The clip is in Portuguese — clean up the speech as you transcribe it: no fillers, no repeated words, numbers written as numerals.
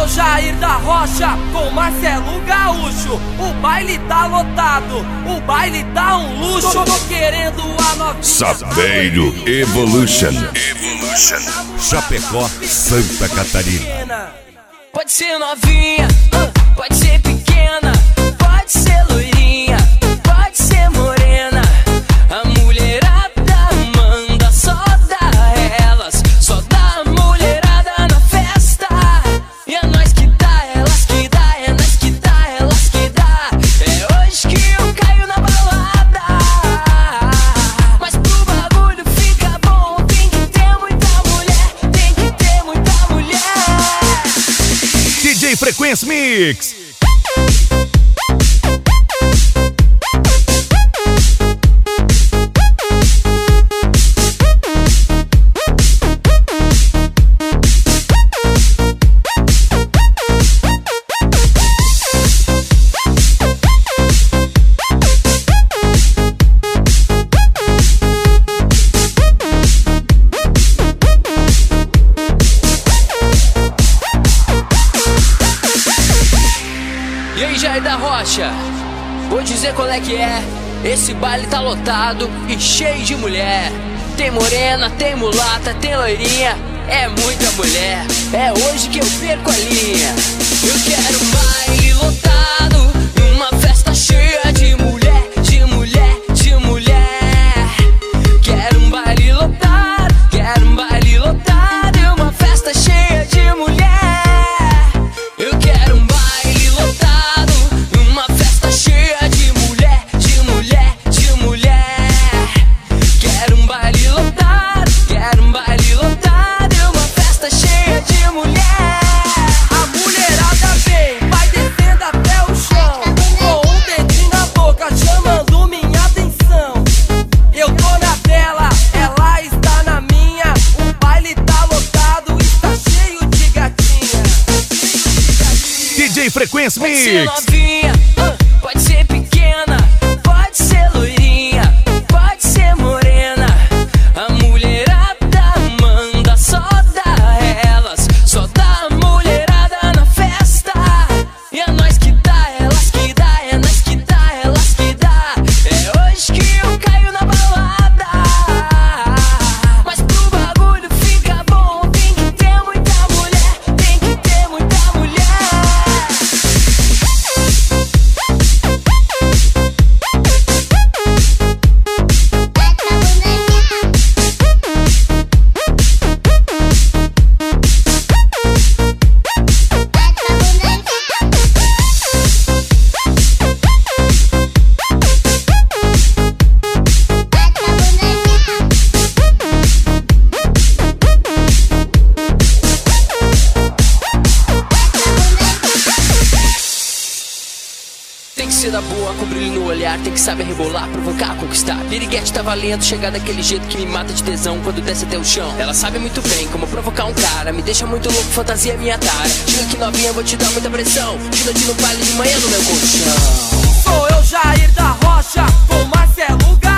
Jair da Rocha com Marcelo Gaúcho. O baile tá lotado, o baile tá um luxo. Tô querendo a novinha Sapeiro Evolution. Chapecó, Santa Catarina. Pode ser novinha, pode ser pequena, pode ser loirinha, pode ser morena. A mulherada manda, só dá elas, só dá a mulherada na festa. E é nós que dá, elas que dá, é nós que dá, elas que dá. É hoje que eu caio na balada. Mas pro bagulho fica bom, tem que ter muita mulher, tem que ter muita mulher. DJ Frequência Mix. E aí, Jair da Rocha, vou dizer qual é que é. Esse baile tá lotado e cheio de mulher. Tem morena, tem mulata, tem loirinha. É muita mulher, é hoje que eu perco a linha. Eu quero um baile lotado, uma festa cheia de mulher, de mulher, de mulher. Quero um baile lotado, quero um baile lotado e uma festa cheia de mulher. Eu quero um baile lotado, uma festa cheia de mulher, de mulher, de mulher. Quero um baile lotado, quero um baile lotado e uma festa cheia de mulher. A mulherada vem, vai descendo até o chão, com um dedinho na boca chamando minha atenção. Eu tô na dela, ela está na minha. O baile tá lotado, está cheio de gatinha. DJ Frequência Pode ser Mix. novinha, pode ser pequena, pode ser loirinha, pode ser morena. A mulherada manda, só dá elas, só dá a mulherada na festa. E é nós que dá, elas que dá, é nós que dá, elas que dá. É hoje que eu caio na balada. Mas pro bagulho fica bom, tem que ter muita mulher, tem que ter muita mulher. Tem que ser da boa, com brilho no olhar. Tem que saber rebolar, provocar, conquistar. Piriguete tá valendo, chegar daquele jeito que me mata de tesão quando desce até o chão. Ela sabe muito bem como provocar um cara. Me deixa muito louco, fantasia é minha tara. Chega aqui novinha, vou te dar muita pressão. De noite no baile, de manhã no meu colchão. Sou eu, Jair da Rocha, com Marcelo Gaúcho.